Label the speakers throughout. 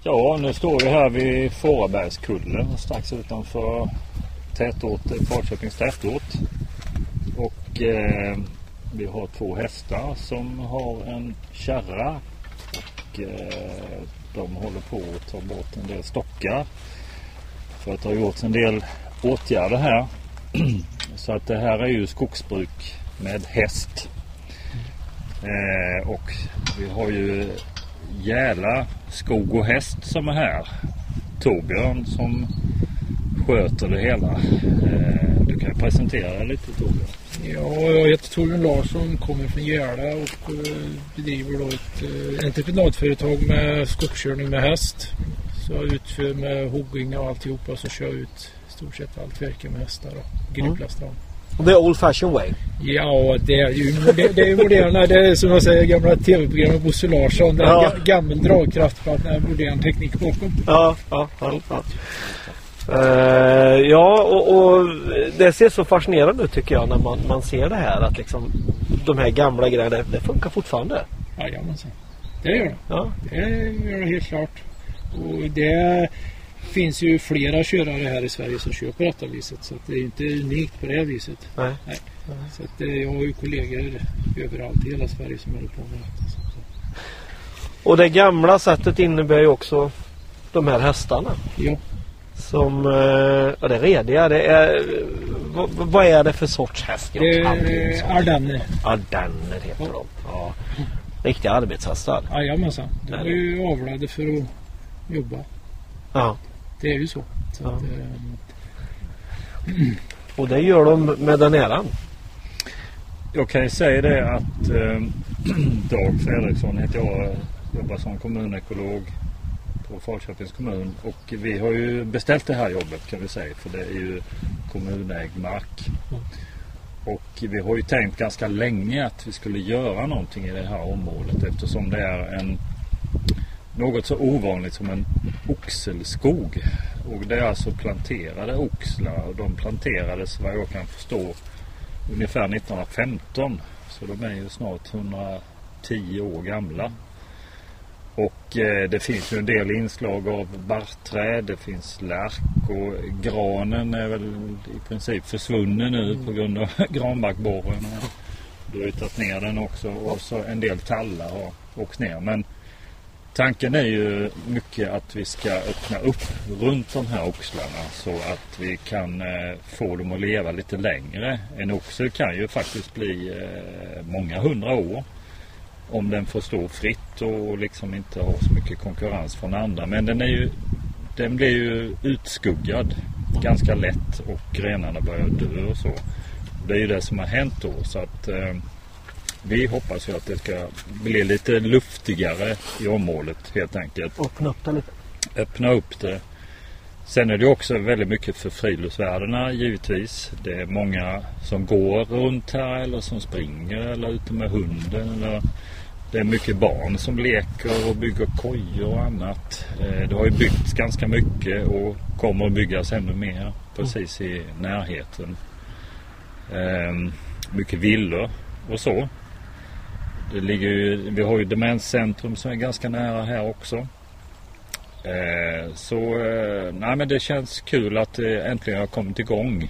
Speaker 1: Ja, nu står vi här vid Fårabergskullen strax utanför Falköpings tätort. Och vi har 2 hästar som har en kärra och de håller på att ta bort en del stockar för att det har gjorts en del åtgärder här. Så att det här är ju skogsbruk med häst. Och vi har ju Jäla skog och häst som är här. Torbjörn som sköter det hela. Du kan presentera lite, Torbjörn.
Speaker 2: Ja, jag heter Torbjörn Larsson, kommer från Jäla och bedriver då ett entreprenadföretag med skogskörning med häst. Så jag utför med hogging och alltihopa, så kör jag ut i stort sett allt verkar med hästar och griplastar.
Speaker 3: The old fashion way.
Speaker 2: Ja, det är ju moderna. Det är som jag säger, gamla tv-program med Bosse Larsson. Det är gammal dragkraft på att det är modern teknik bakom.
Speaker 3: Ja. Och det ser så fascinerande ut tycker jag när man ser det här. Att liksom de här gamla grejerna, det funkar fortfarande.
Speaker 2: Jajamensan. Det gör det.
Speaker 3: Ja.
Speaker 2: Det gör det helt klart. Och det finns ju flera körare här i Sverige som kör på detta viset, så att det är inte unikt på det här viset. Nej. Så att jag har ju kollegor överallt i hela Sverige som håller på med detta.
Speaker 3: Och det gamla sättet innebär ju också de här hästarna.
Speaker 2: Ja.
Speaker 3: Som det är rediga. Det är, vad är det för sorts häst?
Speaker 2: Det är Ardenner.
Speaker 3: Ardenner heter de. Ja. Riktiga arbetshästar.
Speaker 2: Jajamensan. De är ju avlade för att jobba.
Speaker 3: Ja.
Speaker 2: Det är ju så. Att,
Speaker 3: och det gör de med den äran.
Speaker 1: Jag kan ju säga det att Dag Fredriksson heter jag, jobbar som kommunekolog på Falköpings kommun, och vi har ju beställt det här jobbet kan vi säga, för det är ju kommunägd mark. Och vi har ju tänkt ganska länge att vi skulle göra någonting i det här området, eftersom det är något så ovanligt som en oxelskog. Och det är alltså planterade oxlar, och de planterades vad jag kan förstå ungefär 1915. Så de är ju snart 110 år gamla. Och det finns ju en del inslag av barrträd, det finns lärk, och granen är väl i princip försvunnen nu på grund av granbarkborren. Du har ju tagit ner den också, och så en del tallar har åkt ner. Men tanken är ju mycket att vi ska öppna upp runt de här oxlarna så att vi kan få dem att leva lite längre. En oxel kan ju faktiskt bli många 100 år om den får stå fritt och liksom inte ha så mycket konkurrens från andra. Men den blir ju utskuggad ganska lätt och grenarna börjar dö och så. Det är ju det som har hänt då, så att vi hoppas ju att det ska bli lite luftigare i området helt enkelt.
Speaker 3: Öppna upp det lite.
Speaker 1: Öppna upp det. Sen är det också väldigt mycket för friluftsvärdena givetvis. Det är många som går runt här eller som springer eller ute med hunden. Eller det är mycket barn som leker och bygger kojor och annat. Det har ju byggts ganska mycket och kommer att byggas ännu mer precis i närheten. Mycket villor och så. Vi har ju demenscentrum som är ganska nära här också. Men det känns kul att det äntligen har kommit igång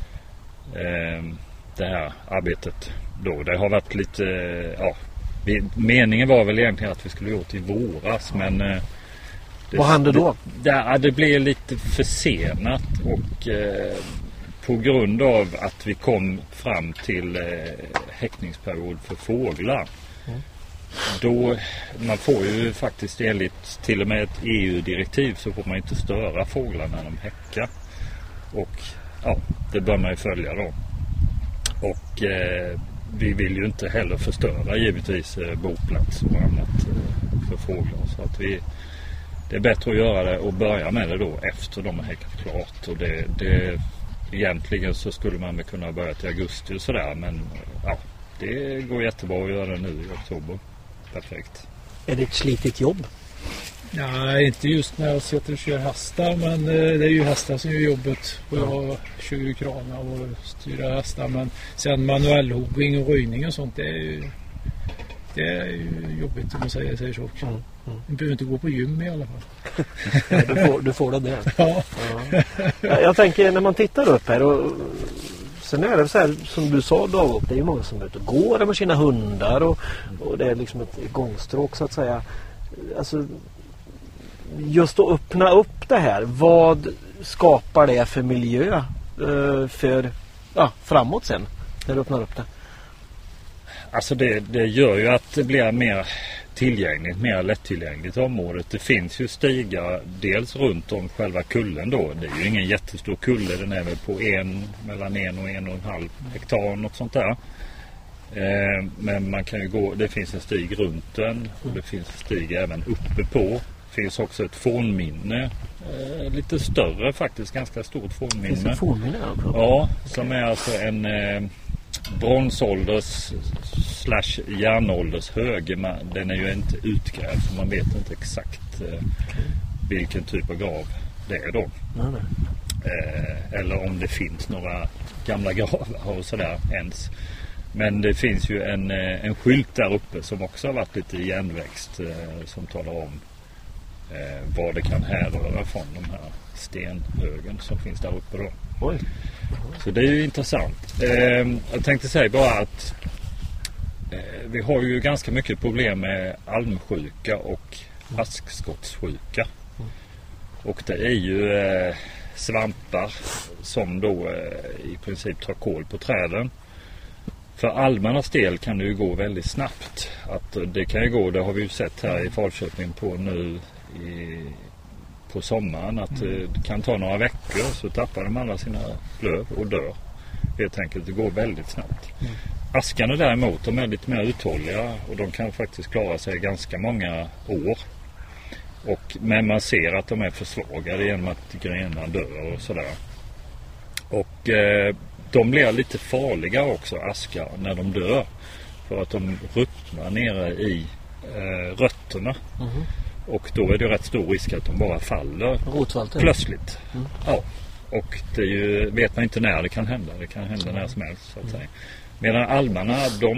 Speaker 1: det här arbetet då. Det har varit lite, meningen var väl egentligen att vi skulle gjort i våras, men
Speaker 3: vad hände då?
Speaker 1: Det blev lite försenat, och på grund av att vi kom fram till häckningsperiod för fåglar. Då, man får ju faktiskt enligt till och med ett EU-direktiv så får man inte störa fåglar när de häckar. Och det bör man ju följa då. Och vi vill ju inte heller förstöra givetvis boplats och annat för fåglar. Så att det är bättre att göra det och börja med det då efter de har häckat klart. Och egentligen så skulle man väl kunna börja till augusti och sådär, men det går jättebra att göra det nu i oktober. Perfekt.
Speaker 3: Är det ett slitigt jobb?
Speaker 2: Nej, inte just när jag sitter och kör hästar, men det är ju hästar som gör jobbet. Och jag kör ju kranar och styr hästar, men sen manuellhogging och röjning och sånt, det är ju Det är ju jobbigt om man säger så också. Man behöver inte gå på gym i alla fall.
Speaker 3: Ja, du får det där.
Speaker 2: Ja.
Speaker 3: Ja. Jag tänker när man tittar upp här och sen är det så här som du sa David, det är ju många som är ute och går med sina hundar och det är liksom ett gångstråk så att säga. Alltså just att öppna upp det här, vad skapar det för miljö för framåt sen när du öppnar upp det?
Speaker 1: Alltså det gör ju att det blir mer tillgängligt, mer lättillgängligt området. Det finns ju stigar dels runt om själva kullen då. Det är ju ingen jättestor kulle, den är väl på mellan 1 och 1,5 hektar något sånt där. Men man kan ju gå, det finns en stig runt den och det finns en stig även uppe på. Det finns också ett fornminne, lite större faktiskt, ganska stort fornminne.
Speaker 3: Finns det fornminne?
Speaker 1: Ja, som är alltså en bronsålders / järnålders hög. Den är ju inte utgrävd så man vet inte exakt vilken typ av grav det är då.
Speaker 3: Nej.
Speaker 1: Eller om det finns några gamla gravar och sådär ens. Men det finns ju en skylt där uppe som också har varit lite igenväxt som talar om vad det kan härröra från de här stenhögen som finns där uppe då.
Speaker 3: Oj.
Speaker 1: Så det är ju intressant. Jag tänkte säga bara att vi har ju ganska mycket problem med almsjuka och askskottssjuka. Och det är ju svampar som då i princip tar kål på träden. För almarnas del kan det ju gå väldigt snabbt. Att det kan ju gå, det har vi ju sett här i Falköping på nu på sommaren, att det kan ta några veckor så tappar de alla sina löv och dör. Helt enkelt, det går väldigt snabbt. Askarna däremot, de är lite mer uthålliga och de kan faktiskt klara sig ganska många år. Men man ser att de är försvagade genom att grenarna dör och sådär. Och de blir lite farliga också, askar, när de dör. För att de ruttnar nere i rötterna. Och då är det rätt stor risk att de bara faller plötsligt. Ja. Och det är ju, vet man inte när det kan hända. Det kan hända när som helst så att säga. Medan almarna,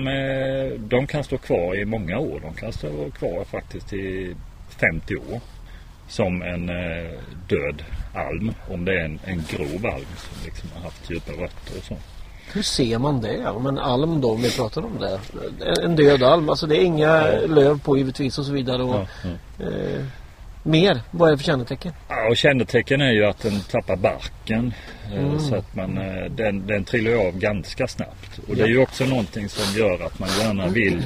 Speaker 1: de kan stå kvar i många år. De kan stå kvar faktiskt i 50 år. Som en död alm. Om det är en grov alm som liksom har haft djupa rötter och så.
Speaker 3: Hur ser man det? Om en alm då, om vi pratar om det. En död alm, alltså det är inga löv på givetvis och så vidare. Och, mer, vad är det för kännetecken?
Speaker 1: Ja, och kännetecken är ju att den tappar barken. Så att den trillar av ganska snabbt. Och det är ju också någonting som gör att man gärna vill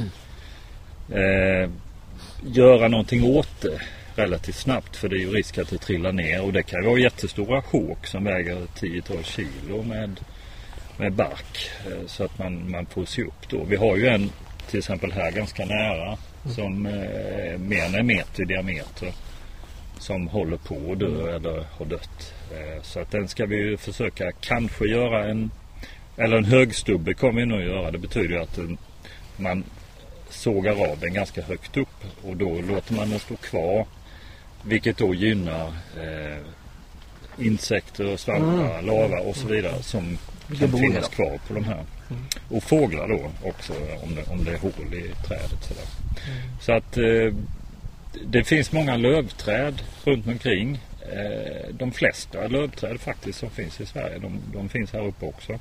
Speaker 1: göra någonting åt det relativt snabbt. För det är ju risk att det trillar ner. Och det kan vara jättestora sjok som väger 10-12 kilo med bark. Så att man får se upp då. Vi har ju en till exempel här ganska nära som mer än 1 meter i diameter. Som håller på att dö eller har dött. Så att den ska vi ju försöka kanske göra en högstubbe kommer vi nog göra. Det betyder ju att man sågar av den ganska högt upp och då låter man den stå kvar. Vilket då gynnar insekter, svampar, lava och så vidare som kan finnas kvar på de här. Och fåglar då också om det är hål i trädet. Sådär. Så att det finns många lövträd runt omkring. De flesta lövträd faktiskt som finns i Sverige, de finns här uppe också.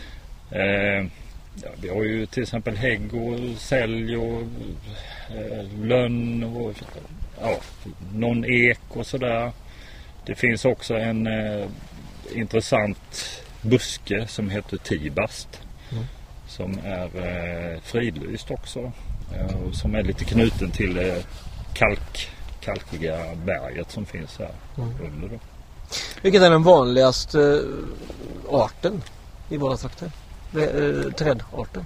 Speaker 1: Vi har ju till exempel hägg och sälj och lönn och någon ek och sådär. Det finns också en intressant buske som heter tibast som är fridlyst också och som är lite knuten till kalkiga berget som finns här under då.
Speaker 3: Vilken är den vanligaste arten i våra trakter? Trädarten?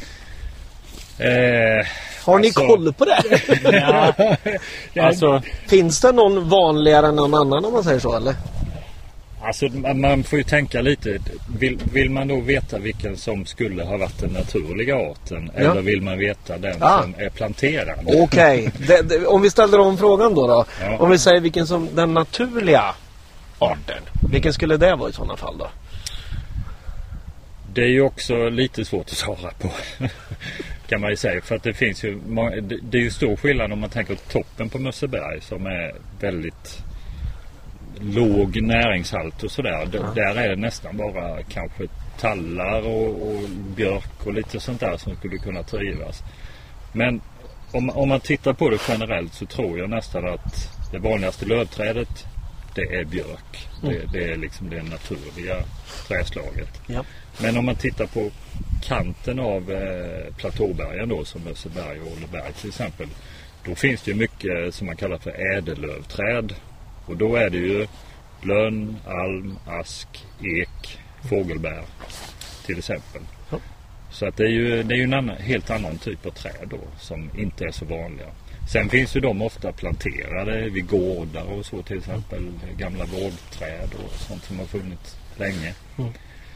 Speaker 3: Har ni koll på det?
Speaker 1: Alltså,
Speaker 3: finns det någon vanligare än någon annan om man säger så eller?
Speaker 1: Alltså man får ju tänka lite. Vill man då veta vilken som skulle ha varit den naturliga arten eller vill man veta den som är planterad?
Speaker 3: Okej. Om vi ställer om frågan då. Ja. Om vi säger vilken som den naturliga arten. Vilken skulle det vara i sådana fall då?
Speaker 1: Det är ju också lite svårt att svara på. kan man ju säga. För att det finns ju, det är ju stor skillnad om man tänker på toppen på Mösseberg som är väldigt låg näringshalt och sådär. Där är det nästan bara kanske tallar och björk och lite sånt där som skulle kunna trivas. Men om man tittar på det generellt så tror jag nästan att det vanligaste lövträdet det är björk. Det är liksom det naturliga träslaget. Ja. Men om man tittar på kanten av platåbergen då som Mösseberg och Åleberg till exempel, då finns det ju mycket som man kallar för ädellövträd. Och då är det ju lönn, alm, ask, ek, fågelbär till exempel. Ja. Så att det är ju en helt annan typ av träd då som inte är så vanliga. Sen finns ju de ofta planterade vid gårdar och så till exempel gamla vårdträd och sånt som har funnits länge. Mm.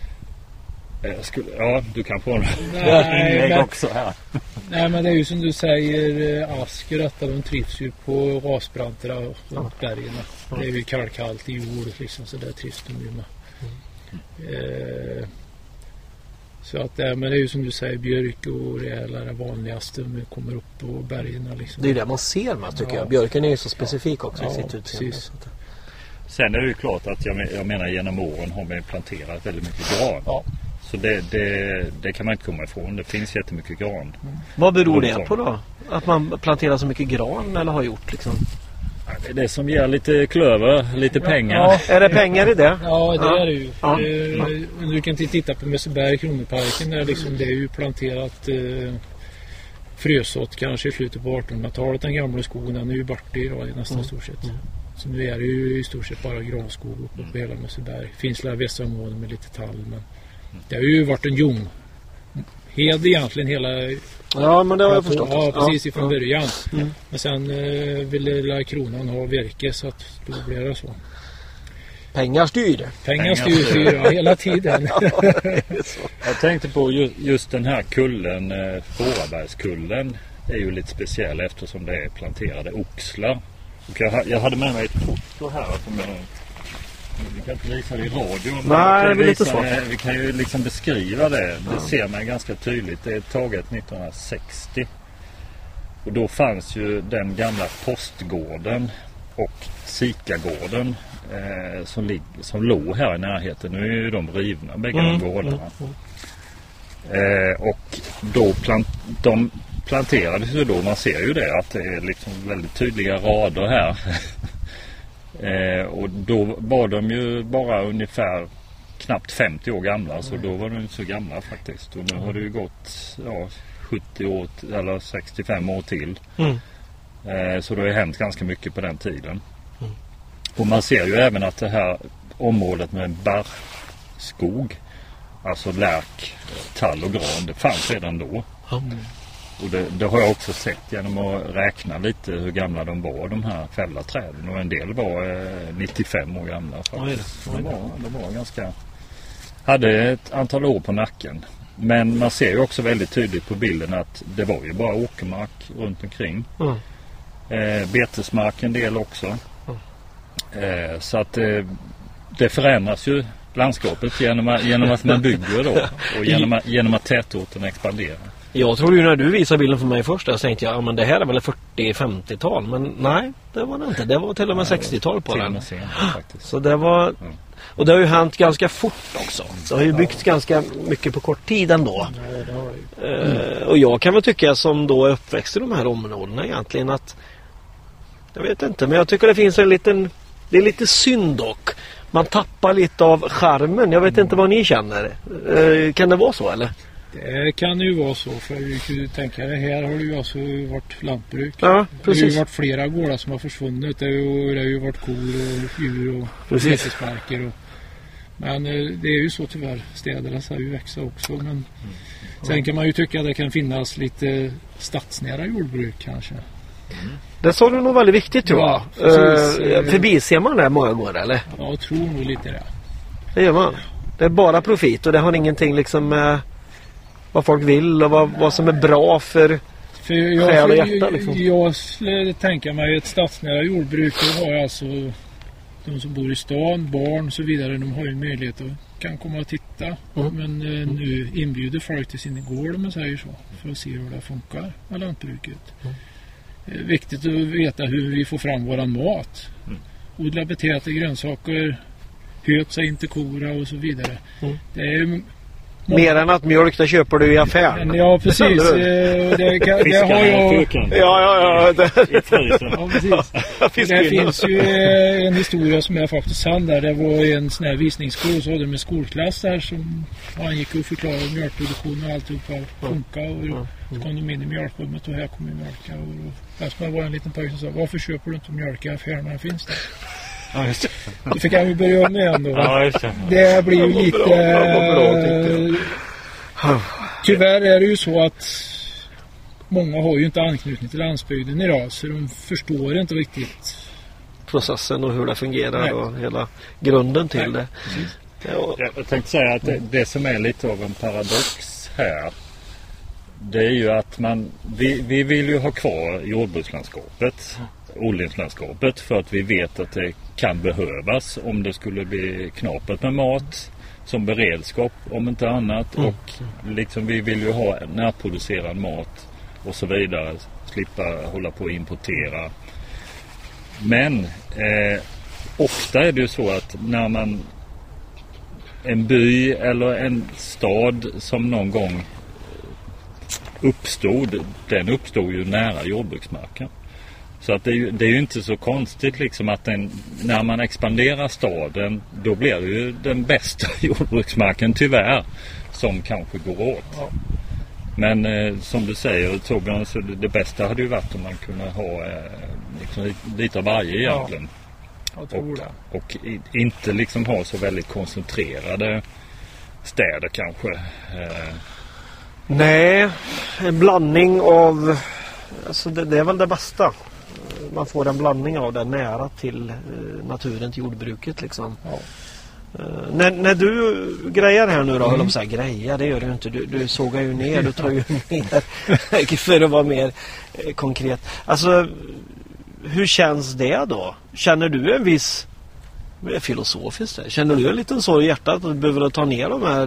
Speaker 1: Du kan få
Speaker 2: Nej,
Speaker 1: också här.
Speaker 2: Nej, men det är ju som du säger, asker detta, de trivs ju på rasbranterna och bergen. Det är ju kalkhalt i jord liksom, så där trivs de ju med. Så att men det är ju som du säger, björk och det är det vanligaste som kommer upp på bergen liksom.
Speaker 3: Det är det man ser med tycker jag. Björken är ju så specifik också i sitt utseende.
Speaker 1: Sen är det ju klart att jag menar genom åren har vi planterat väldigt mycket gran. Ja. Så det kan man inte komma ifrån. Det finns jättemycket gran.
Speaker 3: Vad beror det på då? Att man planterar så mycket gran eller har gjort liksom?
Speaker 1: Det är det som ger lite klöver, lite pengar.
Speaker 3: Ja, är det pengar i det?
Speaker 2: Ja, det är det ju. Ja. Du kan titta på Mösseberg, Kronoparken där liksom, det är ju planterat frösått kanske i slutet på 1800-talet. Den gamla skogen, den är ju borta idag i nästan stort sett. Så nu är det ju i stort sett bara granskog uppe på hela Mösseberg. Finns det vissa områden med lite tall, men det har ju varit en ljunghed egentligen hela...
Speaker 3: Ja, men det har jag förstått.
Speaker 2: Ja, precis ifrån början. Men sen ville kronan ha virke så att då blev det så.
Speaker 3: Pengar styr.
Speaker 2: Pengar styr hela tiden.
Speaker 1: Jag tänkte på just den här kullen, Fårabergskullen, är ju lite speciell eftersom det är planterade oxlar. Och jag hade med mig ett foto här som vi kan inte visa det i radio.
Speaker 3: Nej, det är lite svårt.
Speaker 1: Vi kan ju liksom beskriva det. Det ser man ganska tydligt. Det är taget 1960. Och då fanns ju den gamla postgården och Sikagården som låg här i närheten. Nu är ju de rivna, bägge de gårdarna. Och då de planterades ju då. Man ser ju det att det är liksom väldigt tydliga rader här. Och då var de ju bara ungefär knappt 50 år gamla, så då var de inte så gamla faktiskt. Och nu har det ju gått 70 år eller 65 år till. Så det har ju hänt ganska mycket på den tiden. Och man ser ju även att det här området med barrskog, alltså lärk, tall och gran, det fanns redan då. Och det har jag också sett genom att räkna lite hur gamla de var, de här fällda träden. Och en del var 95 år gamla faktiskt. De var ganska... hade ett antal år på nacken. Men man ser ju också väldigt tydligt på bilden att det var ju bara åkermark runt omkring. Betesmark en del också. Så att det förändras ju landskapet genom att man bygger då. Och genom att tätorten expanderar.
Speaker 3: Jag tror ju när du visade bilden för mig först, jag tänkte jag, men det här är väl 40-50-tal, men nej, det var det inte. Det var till och med 60-tal på den. Så det var, och det har ju hänt ganska fort också. Så det har ju byggts ganska mycket på kort tid ändå. Och jag kan väl tycka som då är uppväxt i de här områdena egentligen att, jag vet inte, men jag tycker det finns det är lite synd dock. Man tappar lite av charmen. Jag vet inte vad ni känner. Kan det vara så eller?
Speaker 2: Det kan ju vara så, för vi kan ju tänka det här har det ju alltså varit lantbruk.
Speaker 3: Ja, precis.
Speaker 2: Det har ju varit flera gårdar som har försvunnit. Det har ju varit kor och djur och betesmarker. Men det är ju så tyvärr. Städerna ska ju växa också. Men sen kan man ju tycka att det kan finnas lite stadsnära jordbruk kanske.
Speaker 3: Det sa du nog väldigt viktigt tror jag. Förbiser man det många gånger eller?
Speaker 2: Ja, jag tror nog lite det.
Speaker 3: Det gör man. Det är bara profit och det har ingenting liksom vad folk vill och vad som är bra för själ och hjärta liksom.
Speaker 2: Jag skulle tänka mig ett stadsnära jordbruk har alltså de som bor i stan, barn och så vidare, de har ju möjlighet att kan komma och titta. Men nu inbjuder folk till sin gård, om man säger så, för att se hur det funkar med lantbruket. Viktigt att veta hur vi får fram våran mat. Odla betete, grönsaker, höt sig inte kora och så vidare. Det är ju
Speaker 3: mer än att mjölk, det köper du i affären.
Speaker 2: Ja, precis. Det har jag...
Speaker 3: Ja,
Speaker 2: precis. Det finns ju en historia som är faktiskt sann där. Det var en sån här visningsskola, så hade de en skolklass där som han gick och förklarade mjölkproduktion och alltihopa funkar. Och så kom de in i mjölkrummet och här kommer mjölka. Och där var en liten pojke som sa, varför köper du inte mjölk i affären när det finns det?
Speaker 1: Ja, just det.
Speaker 2: Det fick jag ju börja med ändå.
Speaker 1: Ja, just det.
Speaker 2: Det blir ju lite... Tyvärr är det ju så att många har ju inte anknytning till landsbygden idag, så de förstår inte riktigt
Speaker 3: processen och hur det fungerar. Nej. Och hela grunden till det.
Speaker 1: Jag tänkte säga att det som är lite av en paradox här, det är ju att vi vill ju ha kvar jordbrukslandskapet, odlingslandskapet, för att vi vet att det kan behövas om det skulle bli knapert med mat som beredskap om inte annat. Och liksom vi vill ju ha närproducerad mat och så vidare, slippa hålla på att importera. Men ofta är det ju så att när en by eller en stad som någon gång den uppstod ju nära jordbruksmarken. Så att det är ju inte så konstigt liksom att när man expanderar staden, då blir det ju den bästa jordbruksmarken tyvärr som kanske går åt. Ja. Men som du säger, Torbjörn, så det bästa hade ju varit om man kunde ha liksom, lite av varje egentligen. Och inte liksom ha så väldigt koncentrerade städer kanske.
Speaker 3: Nej, en blandning av, alltså det är väl det bästa. Man får en blandning av det nära till naturen, till jordbruket liksom. Ja. När du grejar här nu då, höll de så här, grejer, det gör du inte. Du sågar ju ner, du tar ju ner för att vara mer konkret. Alltså, hur känns det då? Känner du en viss filosofiskt där? Känner du en liten sorg i hjärtat att du behöver ta ner de här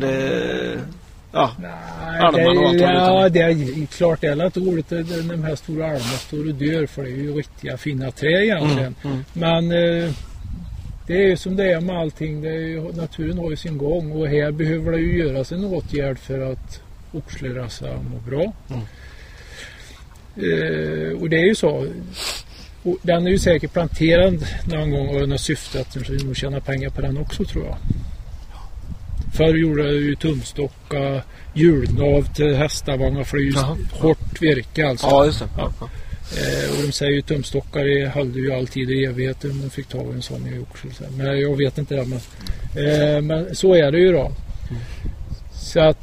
Speaker 2: det är klart det är lätt roligt när de här stora almarna står och dör, för det är ju riktiga fina trä egentligen. Men det är ju som det är med allting, naturen har ju sin gång, och här behöver det ju göras en åtgärd för att oxlerassa må bra. Och det är ju så, och den är ju säkert planterad någon gång och den har syftat så vi måste tjäna pengar på den också, tror jag. Förr gjorde jag ju tumstocka, hjulnav till hästavagnar, för det är ju hårt virke alltså.
Speaker 3: Ja, just det. Ja.
Speaker 2: Och de säger ju tumstockar höll ju alltid i evigheten, man fick ta en sån i oxel. Men jag vet inte det, men så är det ju då. Så att...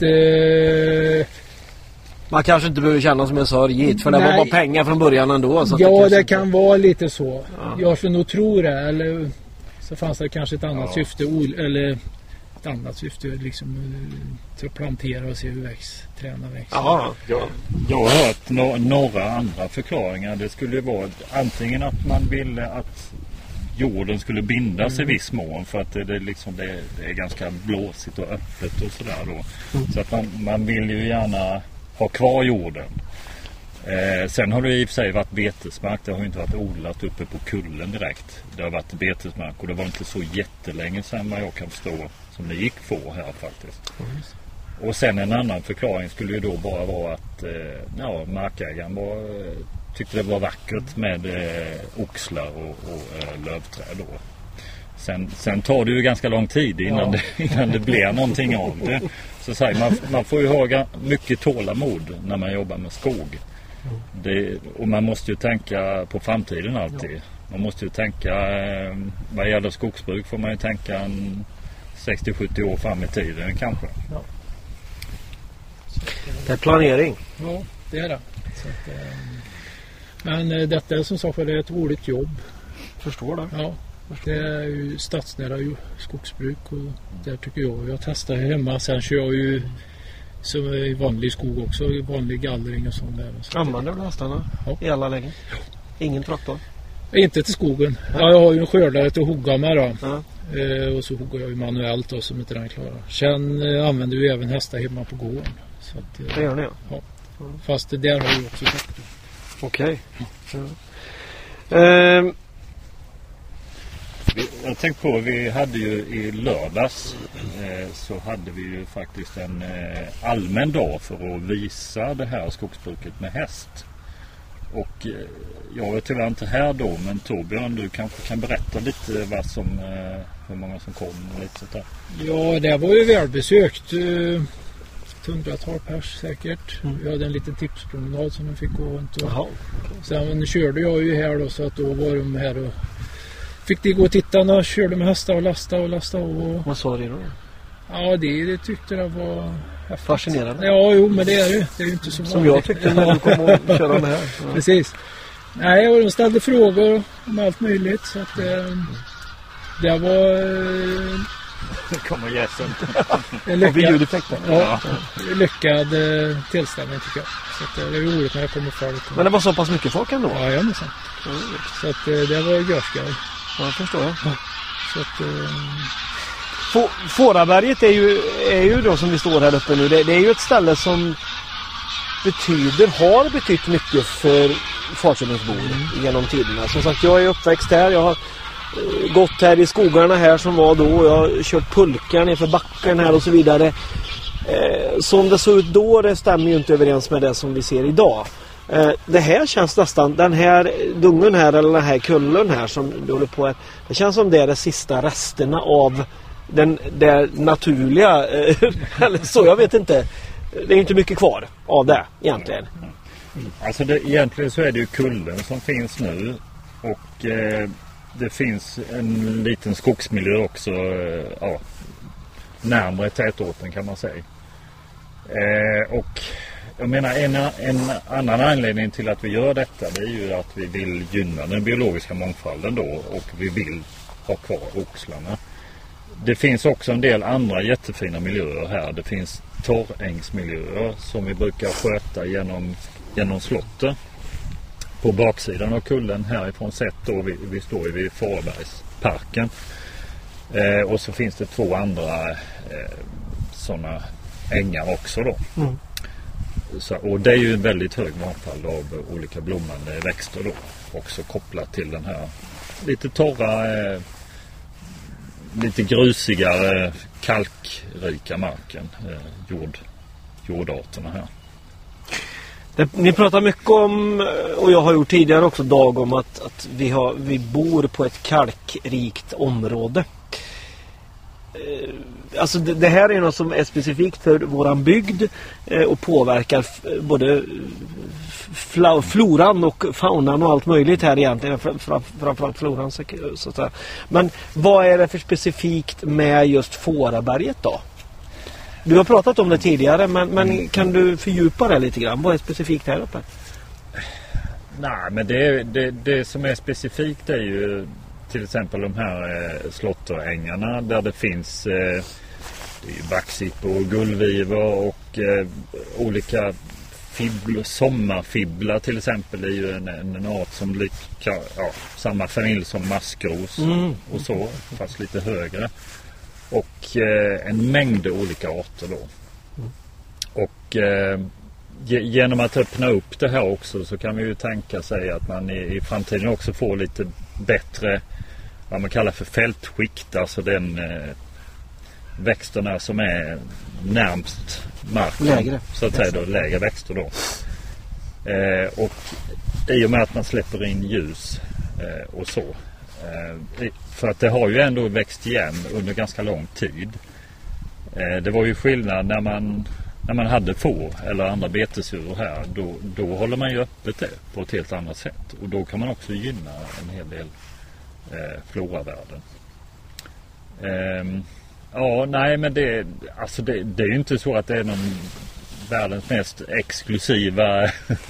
Speaker 3: Man kanske inte behöver känna som en sorg hit, för det var bara pengar från början ändå. Så
Speaker 2: ja, det kan vara lite så. Ja. Jag skulle nog tro det, eller så fanns det kanske ett annat syfte, eller ett annat syfte liksom, till att plantera och se hur träna växer.
Speaker 3: Ja.
Speaker 1: Jag har hört några andra förklaringar. Det skulle vara antingen att man ville att jorden skulle bindas i viss mån, för att det är ganska blåsigt och öppet och sådär då. Så att man vill ju gärna ha kvar jorden. Sen har det i och för sig varit betesmark. Det har ju inte varit odlat uppe på kullen direkt. Det har varit betesmark, och det var inte så jättelänge sedan vad jag kan förstå som det gick få här faktiskt. Och sen en annan förklaring skulle ju då bara vara att markägaren tyckte det var vackert med oxlar och lövträd då. Sen tar det ju ganska lång tid innan det blir någonting av det. Så säger man får ju ha mycket tålamod när man jobbar med skog. Och man måste ju tänka på framtiden alltid. Man måste ju tänka, vad gäller skogsbruk får man ju tänka 60-70 år fram i tiden kanske. Ja.
Speaker 3: Det är planering.
Speaker 2: Ja, det är det. Så att, men detta är som sagt, det är ett roligt jobb.
Speaker 3: Förstår det.
Speaker 2: Ja. Det är ju stadsnära skogsbruk, och där tycker jag testar hemma. Sen kör jag ju som i vanlig skog också, i vanlig gallring och sånt där.
Speaker 3: Använder du hästarna i alla lägen? Ja. Ingen traktor?
Speaker 2: Inte till skogen. Ja, jag har ju en skördare till att hugga med då.
Speaker 3: Ja.
Speaker 2: Och så hugger jag ju manuellt då, som inte den klarar. Sen använder vi även hästar hemma på gården. Så att,
Speaker 3: Det gör ni,
Speaker 2: ja. Fast det där har vi också sagt.
Speaker 3: Okej.
Speaker 1: Jag tänkte på, vi hade ju i lördags så hade vi ju faktiskt en allmän dag för att visa det här skogsbruket med häst. Och jag var tyvärr inte här då, men Torbjörn, du kanske kan berätta lite hur många som kom och lite sånt där.
Speaker 2: Ja, det var ju välbesökt. 100-tal pers säkert. Vi hade en liten tipspromenad som de fick gå runt. Sen körde jag ju här då, så att då var de här och fick de gå och titta och körde med hästar och lasta och...
Speaker 3: Vad sa du då?
Speaker 2: Ja, det tyckte jag var häftigt.
Speaker 3: Fascinerande.
Speaker 2: Ja, jo, men det är det. Det är ju inte så
Speaker 3: som jag tyckte när du kom och körde med här. Ja.
Speaker 2: Precis. Nej, och de ställde frågor om allt möjligt, så att det var...
Speaker 1: Det kommer gässen.
Speaker 2: Lyckad tillställning tycker jag. Så att det är roligt när det kommer folk.
Speaker 3: Men det var så pass mycket folk ändå?
Speaker 2: Ja, jag minns. Så att det var görskaj.
Speaker 3: Ja, jag förstår. Ja.
Speaker 2: Så att...
Speaker 3: Fåraberget är ju då, som vi står här uppe nu, det är ju ett ställe som har betytt mycket för Falköpingsbor genom tiderna. Som sagt, jag är uppväxt här, jag har gått här i skogarna här som var då, jag har kört pulkar ner för backen här och så vidare. Som det såg ut då, det stämmer ju inte överens med det som vi ser idag. Det här känns nästan, den här dungen här eller den här kullen här som du håller på, det känns som det är de sista resterna av den där naturliga eller så, jag vet inte. Det är inte mycket kvar av det egentligen.
Speaker 1: Alltså egentligen så är det ju kullen som finns nu, och det finns en liten skogsmiljö också, närmare tätorten kan man säga. Och jag menar en annan anledning till att vi gör detta, det är ju att vi vill gynna den biologiska mångfalden då, och vi vill ha kvar oxlarna. Det finns också en del andra jättefina miljöer här. Det finns torrängsmiljöer som vi brukar sköta genom slotter. På baksidan av kullen härifrån sett då, vi står vid Fårabergsparken. Och så finns det 2 andra sådana ängar också då. Så, och det är ju en väldigt hög mångfald av olika blommande växter då. Också kopplat till den här lite torra, lite grusigare, kalkrika marken, jordarterna här.
Speaker 3: Ni pratar mycket om, och jag har gjort tidigare också, Dag, om att vi bor på ett kalkrikt område. Alltså det här är något som är specifikt för våran bygd och påverkar både floran och faunan och allt möjligt här egentligen, framförallt floran så att säga. Men vad är det för specifikt med just Fåraberget då? Du har pratat om det tidigare, men kan du fördjupa det lite grann? Vad är specifikt här uppe?
Speaker 1: Nej, men det som är specifikt är ju till exempel de här slotterängarna där det finns vaxip och gullviver och olika sommarfibblar till exempel är ju en art som likar samma familj som maskros och så, fast lite högre. Och en mängd olika arter då. Och genom att öppna upp det här också så kan vi ju tänka sig att man i framtiden också får lite bättre, vad man kallar för fältskikt, alltså den växterna som är närmst marken,
Speaker 3: lägre,
Speaker 1: så att säga då, lägre växter då. Och i och med att man släpper in ljus och så, för att det har ju ändå växt igen under ganska lång tid. Det var ju skillnad när man hade får eller andra betesdjur här, då håller man ju öppet det på ett helt annat sätt, och då kan man också gynna en hel del floravärden. Men det är ju inte så att det är någon världens mest exklusiva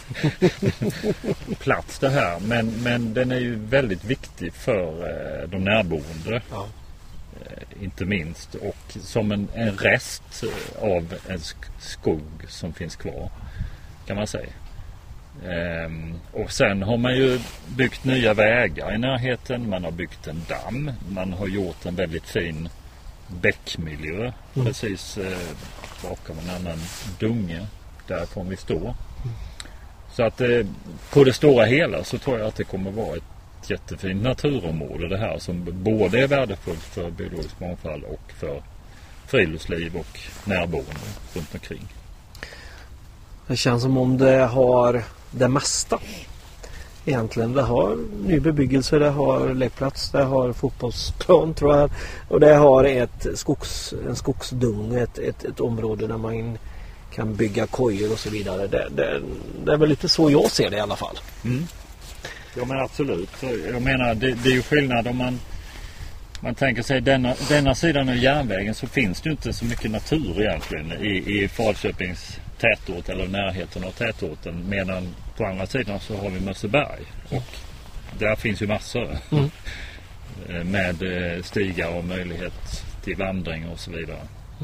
Speaker 1: plats det här, men den är ju väldigt viktig för de närboende, inte minst, och som en rest av en skog som finns kvar, kan man säga. Och sen har man ju byggt nya vägar i närheten. Man har byggt en damm. Man har gjort en väldigt fin bäckmiljö precis bakom en annan dunge därifrån vi står. Så att på det stora hela så tror jag att det kommer vara ett jättefint naturområde det här, som både är värdefullt för biologisk mångfald och för friluftsliv och närboende runt omkring.
Speaker 3: Det känns som om det har det mesta egentligen. Det har ny bebyggelse, det har lekplats, det har fotbollsplan tror jag, och det har en skogsdung, ett område där man kan bygga kojor och så vidare. Det är väl lite så jag ser det i alla fall.
Speaker 1: Ja, men absolut. Jag menar, det är ju skillnad om man tänker sig denna sidan av järnvägen, så finns det ju inte så mycket natur egentligen i Falköpings tätort eller närheten av tätorten, medan på andra sidan så har vi Mösseberg och där finns ju massor med stigar och möjlighet till vandring och så vidare.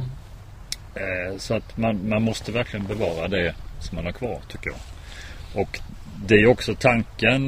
Speaker 1: Så att man måste verkligen bevara det som man har kvar, tycker jag. Och det är också tanken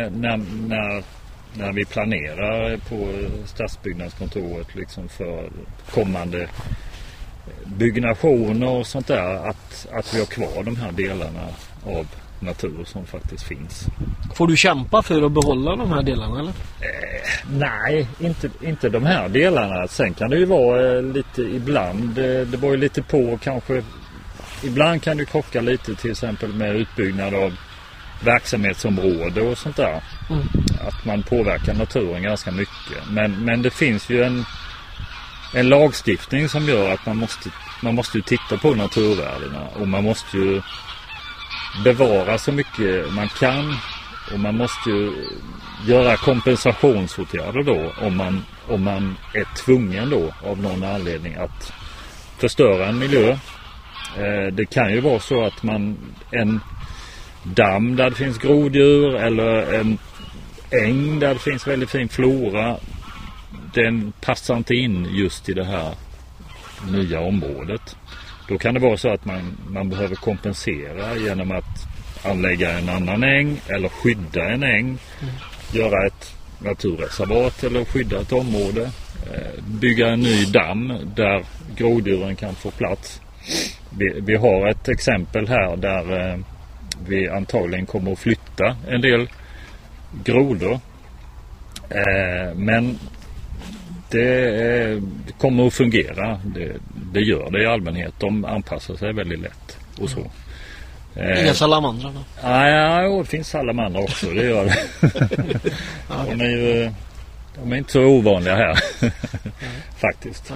Speaker 1: när vi planerar på stadsbyggnadskontoret liksom för kommande byggnationer och sånt där, att vi har kvar de här delarna av natur som faktiskt finns.
Speaker 3: Får du kämpa för att behålla de här delarna eller?
Speaker 1: Nej, inte de här delarna. Sen kan det ju vara lite ibland, det var ju lite på kanske, ibland kan det krocka lite till exempel med utbyggnad av verksamhetsområde och sånt där. Att man påverkar naturen ganska mycket. Men det finns ju en lagstiftning som gör att man måste ju titta på naturvärdena, och man måste ju bevara så mycket man kan, och man måste ju göra kompensationsåtgärder då om man är tvungen då av någon anledning att förstöra en miljö. Det kan ju vara så att en damm där det finns groddjur eller en äng där det finns väldigt fin flora, den passar inte in just i det här nya området. Då kan det vara så att man behöver kompensera genom att anlägga en annan äng eller skydda en äng, göra ett naturreservat eller skydda ett område, bygga en ny damm där groddjuren kan få plats. Vi har ett exempel här där vi antagligen kommer att flytta en del grodor, men det kommer att fungera. Det gör det i allmänhet. De anpassar sig väldigt lätt och så.
Speaker 3: Inga salamandrar då?
Speaker 1: Nej, det finns salamandrar också, det gör det. De är inte så ovanliga här faktiskt.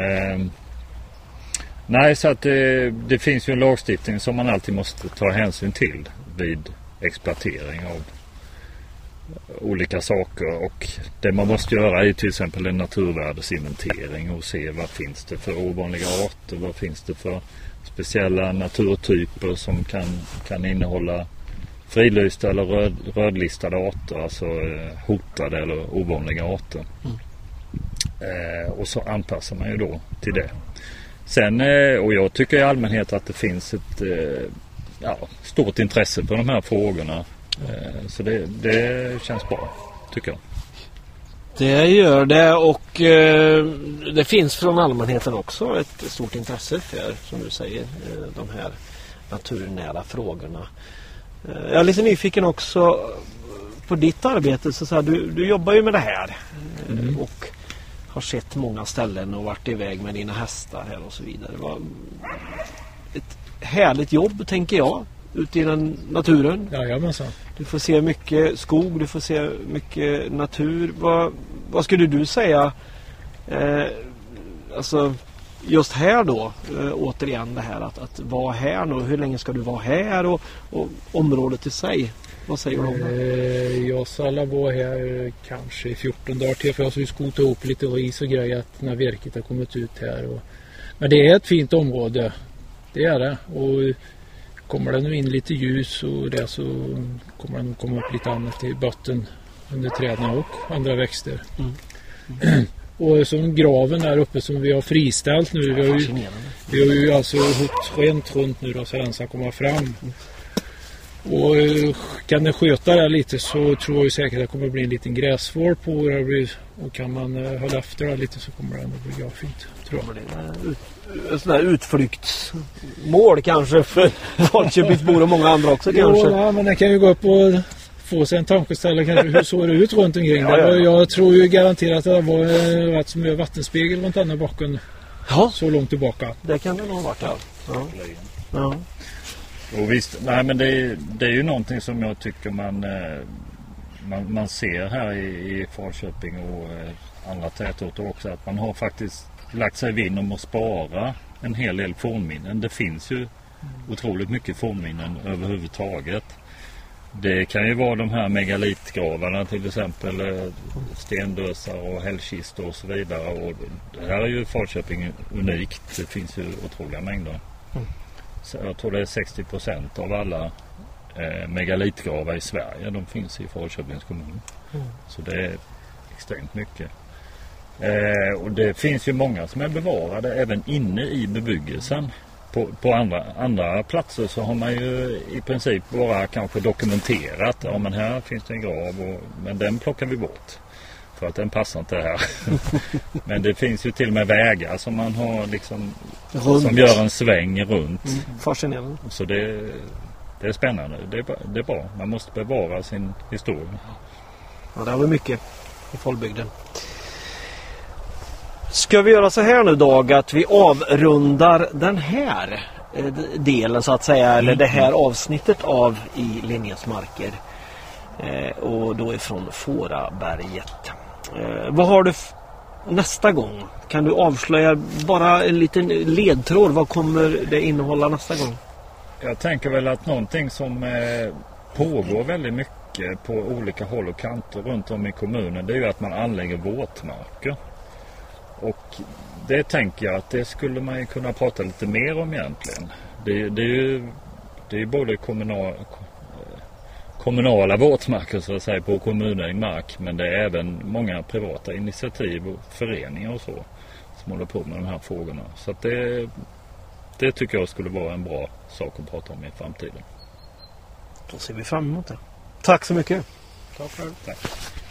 Speaker 1: Nej, så att det finns ju en lagstiftning som man alltid måste ta hänsyn till vid exploatering av olika saker, och det man måste göra är till exempel en naturvärdesinventering och se vad finns det för ovanliga arter, vad finns det för speciella naturtyper som kan innehålla fridlysta eller rödlistade arter, alltså hotade eller ovanliga arter. Och så anpassar man ju då till det. Sen, och jag tycker i allmänhet att det finns ett stort intresse för de här frågorna. Så det känns bra, tycker jag.
Speaker 3: Det gör det, och det finns från allmänheten också ett stort intresse för, som du säger, de här naturnära frågorna. Jag är lite nyfiken också på ditt arbete. Så du jobbar ju med det här och har sett många ställen och varit iväg med dina hästar här och så vidare. Det var ett härligt jobb, tänker jag, ute i den naturen.
Speaker 2: Jajamensan.
Speaker 3: Du får se mycket skog, du får se mycket natur. Vad skulle du säga alltså just här då, återigen det här att vara här nu, hur länge ska du vara här och området i sig, vad säger du om det?
Speaker 2: Jag ska vara här kanske 14 dagar till, för jag ska skota ihop lite ris och grejer när virket har kommit ut här. Men det är ett fint område, det är det, och kommer det nu in lite ljus och det, så kommer det nog komma upp lite annat i botten under träden och andra växter. Och som graven där uppe som vi har friställt nu, vi har ju alltså hot rent runt nu då, så den ska komma fram. Och kan den sköta det lite så tror jag säkert att det kommer bli en liten gräsvård på det. Och kan man hålla efter det lite så kommer det att bli fint, tror jag.
Speaker 3: En sån här utflyktsmål kanske för Falköpingsbor och många andra också kanske.
Speaker 2: Ja, men det kan ju gå upp och få sig en tankeställare kanske. Hur såg det ut runt omkring?
Speaker 3: Ja.
Speaker 2: Jag tror ju garanterat att det var rätt som en vattenspegel runt den här backen.
Speaker 3: Ja.
Speaker 2: Så långt tillbaka.
Speaker 3: Det kan det nog ha varit. Ja.
Speaker 1: Och visst, nej men det är ju någonting som jag tycker man ser här i Falköping och andra tätorter också, att man har faktiskt lagt sig vinn om att spara en hel del fornminnen. Det finns ju otroligt mycket fornminnen överhuvudtaget. Det kan ju vara de här megalitgravarna till exempel, stendösar och hällkistor och så vidare. Och det här är ju Falköping unikt. Det finns ju otroliga mängder. Så jag tror det är 60% av alla megalitgravar i Sverige. De finns i Falköpings kommun. Så det är extremt mycket. Och det finns ju många som är bevarade även inne i bebyggelsen. På andra platser så har man ju i princip bara kanske dokumenterat. Ja, men här finns det en grav men den plockar vi bort. För att den passar inte här. Men det finns ju till och med vägar som man har liksom som gör en sväng runt.
Speaker 3: Fascinerande.
Speaker 1: Så det är spännande. Det är bra. Man måste bevara sin historia.
Speaker 3: Ja, det har vi mycket i Falbygden. Ska vi göra så här nu, Dag, att vi avrundar den här delen så att säga, eller det här avsnittet av I Linnés marker, och då ifrån Fåraberget. Vad har du nästa gång? Kan du avslöja bara en liten ledtråd? Vad kommer det innehålla nästa gång?
Speaker 1: Jag tänker väl att någonting som pågår väldigt mycket på olika håll och kanter runt om i kommunen, det är ju att man anlägger våtmarker. Och det tänker jag att det skulle man ju kunna prata lite mer om egentligen. Det är ju både kommunala våtmarker så att säga på kommunägd mark, men det är även många privata initiativ och föreningar och så som håller på med de här frågorna. Så att det tycker jag skulle vara en bra sak att prata om i framtiden.
Speaker 3: Då ser vi fram emot det. Tack så mycket.
Speaker 2: Tack själv.
Speaker 1: Tack.